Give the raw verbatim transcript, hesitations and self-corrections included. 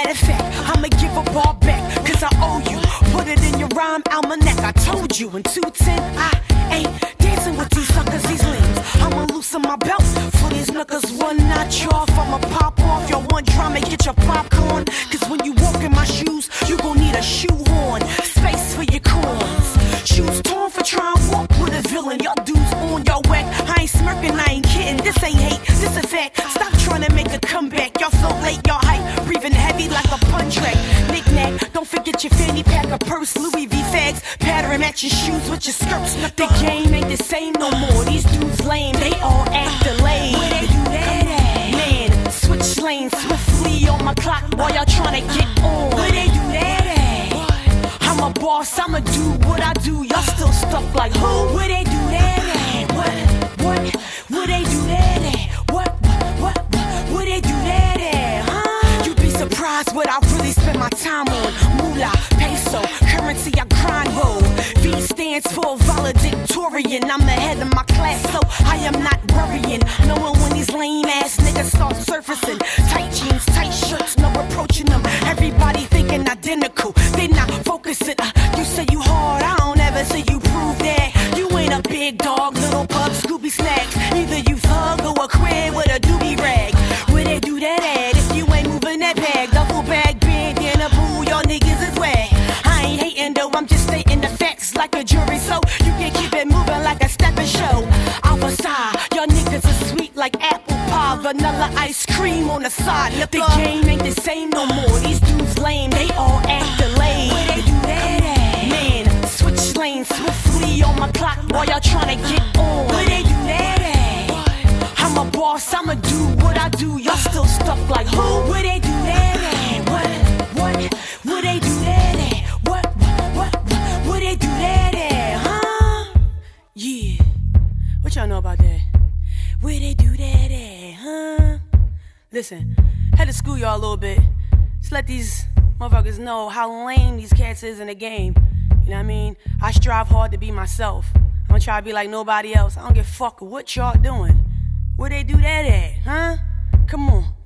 Matter of fact, I'ma give a ball back, cause I owe you. Put it in your rhyme almanac, I told you. In two ten, I ain't dancing with these suckers, these limbs. I'ma loosen my belt for these knuckers. One notch off, I'ma pop off. Y'all want drama, get your popcorn. Cause when you walk in my shoes, you gon' need a shoehorn. Space for your corns. Shoes torn for trying to walk with a villain. Y'all dudes on your whack. I ain't smirking, I ain't kidding. This ain't hate, this a fact. Stop trying to make a comeback. Y'all so late, y'all hype. Breathing heavy like a punch track. Knick-knack, don't forget your fanny pack, a purse, Louis V fags. Pattern matching shoes with your skirts. The game ain't the same no more. These dudes lame, they all act delayed. Where they do that at? Man, switch lanes swiftly on my clock while y'all trying to get on. Where they do that at? I'm a boss, I'ma do what I do. Y'all still stuck like who? Where they do that at? What? What? Where they do that at? What? What? What? Where they do that at? Huh? You'd be surprised what I really spend my time on. Moolah, peso, currency I grind roll. V stands for valedictorian. I'm ahead of my class, so I am not worrying. Knowing when these lame ass niggas start surfacing. Tight jeans, tight shirts, no approaching them. Everybody thinking identical, they not focusing. Uh, you say you hard, I don't ever say you prove that. You ain't a big dog, little pub, Scooby snacks. Either you thug or a crib with a doobie rag. Where they do that at? If you ain't moving that bag, double bag, bandana, boo, y'all niggas is whack. I ain't hating though, I'm just stating the facts like a jury, so you can keep it moving like a stepping show. Alpha side, y'all niggas are sweet like apple pie, vanilla ice cream on the side. Look, the game ain't the same no more. These dudes lame, they all act delayed. Where they do that at? Man, switch lanes swiftly on my clock while y'all trying to get on. Where they do that at? I'm a boss, I'ma do what I do. Y'all still stuck like who? Where they do that at? What? What? Where they do that at? What? What? What? Where they do that at? Huh? Yeah. What y'all know about that? Where they do that at? Huh? Listen, had to school y'all a little bit. Just let these motherfuckers know how lame these cats is in the game. You know what I mean? I strive hard to be myself. I'm gonna try to be like nobody else. I don't give a fuck what y'all doing. Where they do that at? Huh? Come on.